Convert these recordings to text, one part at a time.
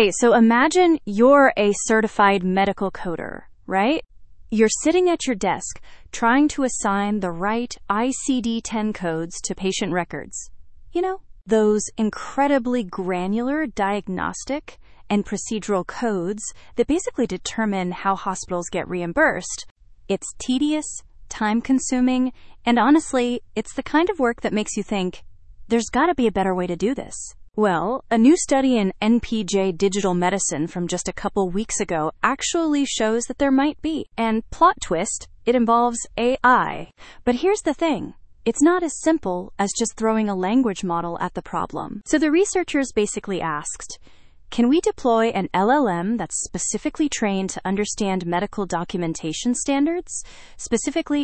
Okay, so imagine you're a certified medical coder, right? You're sitting at your desk trying to assign the right ICD-10 codes to patient records. You know, those incredibly granular diagnostic and procedural codes that basically determine how hospitals get reimbursed. It's tedious, time-consuming, and honestly, it's the kind of work that makes you think, there's got to be a better way to do this. Well, a new study in NPJ Digital Medicine from just a couple weeks ago actually shows that there might be. And plot twist, it involves AI. But here's the thing. It's not as simple as just throwing a language model at the problem. So the researchers basically asked, can we deploy an LLM that's specifically trained to understand medical documentation standards, specifically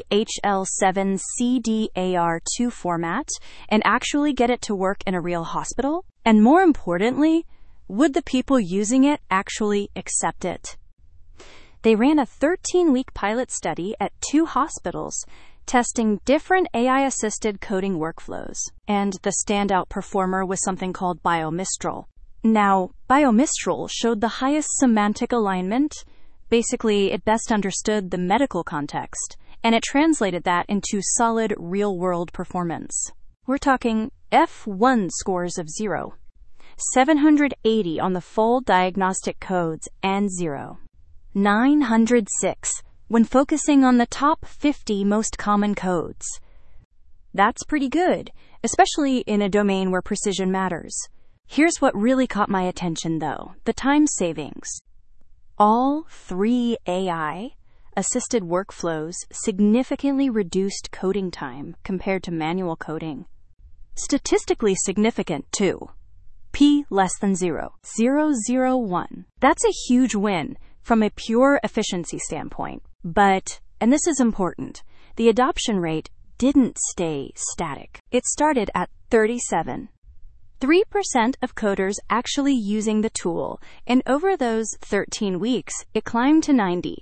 HL7CDAR2 format, and actually get it to work in a real hospital? And more importantly, would the people using it actually accept it? They ran a 13-week pilot study at 2 hospitals, testing different AI-assisted coding workflows. And the standout performer was something called BioMistral. Now, BioMistral showed the highest semantic alignment. Basically, it best understood the medical context, and it translated that into solid real-world performance. We're talking F1 scores of 0, 780 on the full diagnostic codes, and 0, 906 when focusing on the top 50 most common codes. That's pretty good, especially in a domain where precision matters. Here's what really caught my attention, though, the time savings. All 3 AI-assisted workflows significantly reduced coding time compared to manual coding. Statistically significant, too. P less than 0.001. That's a huge win from a pure efficiency standpoint. But, and this is important, the adoption rate didn't stay static. It started at 37. 3% of coders actually using the tool, and over those 13 weeks, it climbed to 96%.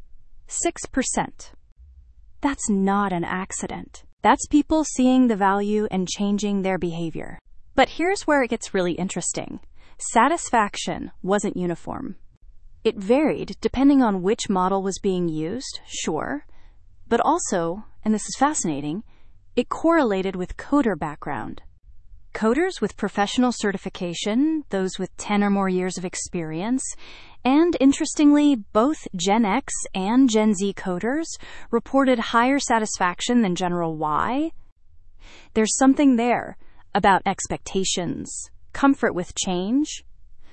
That's not an accident. That's people seeing the value and changing their behavior. But here's where it gets really interesting. Satisfaction wasn't uniform. It varied depending on which model was being used, sure, but also, and this is fascinating, it correlated with coder background. Coders with professional certification, those with 10 or more years of experience, and interestingly, both Gen X and Gen Z coders reported higher satisfaction than general Y. There's something there about expectations, comfort with change,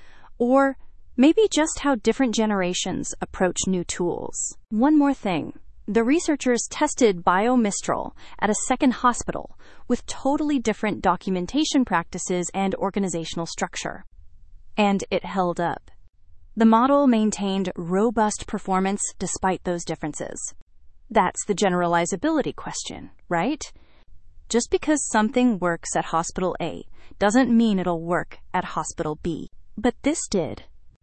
or maybe just how different generations approach new tools. One more thing. The researchers tested BioMistral at a second hospital with totally different documentation practices and organizational structure. And it held up. The model maintained robust performance despite those differences. That's the generalizability question, right? Just because something works at Hospital A doesn't mean it'll work at Hospital B. But this did.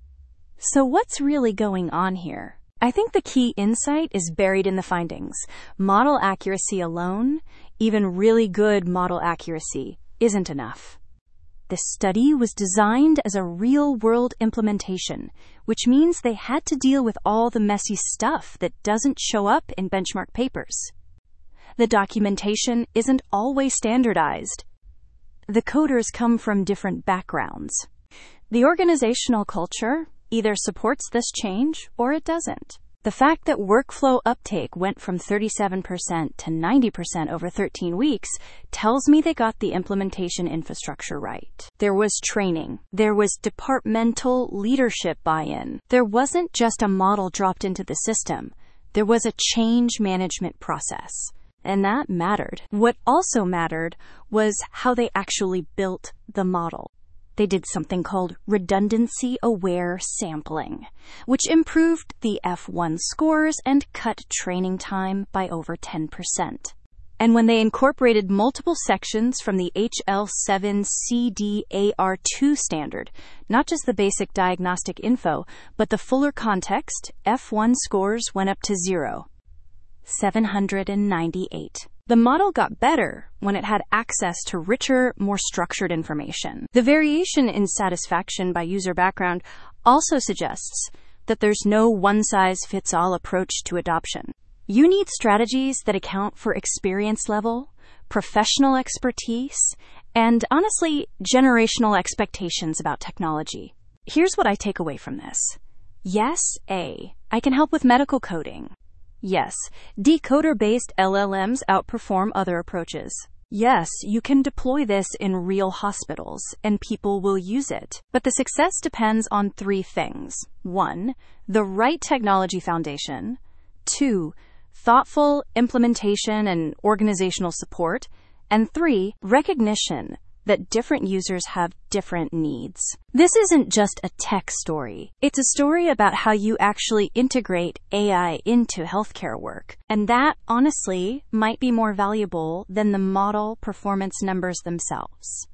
So what's really going on here? I think the key insight is buried in the findings. Model accuracy alone, even really good model accuracy, isn't enough. This study was designed as a real-world implementation, which means they had to deal with all the messy stuff that doesn't show up in benchmark papers. The documentation isn't always standardized. The coders come from different backgrounds. The organizational culture either supports this change or it doesn't. The fact that workflow uptake went from 37% to 90% over 13 weeks tells me they got the implementation infrastructure right. There was training. There was departmental leadership buy-in. There wasn't just a model dropped into the system. There was a change management process. And that mattered. What also mattered was how they actually built the model. They did something called redundancy-aware sampling, which improved the F1 scores and cut training time by over 10%. And when they incorporated multiple sections from the HL7CDAR2 standard, not just the basic diagnostic info, but the fuller context, F1 scores went up to 0, 798. The model got better when it had access to richer, more structured information. The variation in satisfaction by user background also suggests that there's no one-size-fits-all approach to adoption. You need strategies that account for experience level, professional expertise, and honestly, generational expectations about technology. Here's what I take away from this. Yes, I can help with medical coding. Yes, decoder-based LLMs outperform other approaches. Yes, you can deploy this in real hospitals, and people will use it. But the success depends on 3 things. 1, the right technology foundation. 2, thoughtful implementation and organizational support. And 3, recognition that different users have different needs. This isn't just a tech story. It's a story about how you actually integrate AI into healthcare work. And that, honestly, might be more valuable than the model performance numbers themselves.